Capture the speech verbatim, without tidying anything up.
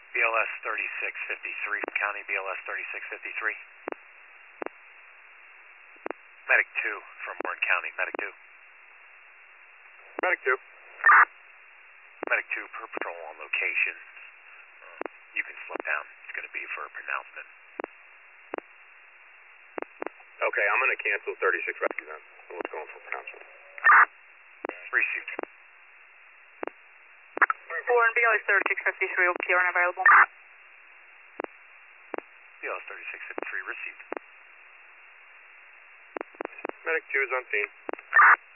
B L S thirty-six fifty-three, County B L S thirty-six fifty-three. Medic two from Warren County, Medic two. Medic two. Medic two per patrol on location. Uh, you can slow down. It's going to be for a pronouncement. Okay, I'm going to cancel thirty-six rescue then. Let's go in for pronouncement. Received. Warren B L S thirty-six fifty-three, okay, unavailable. B L S thirty-six fifty-three received. Medic two is on scene.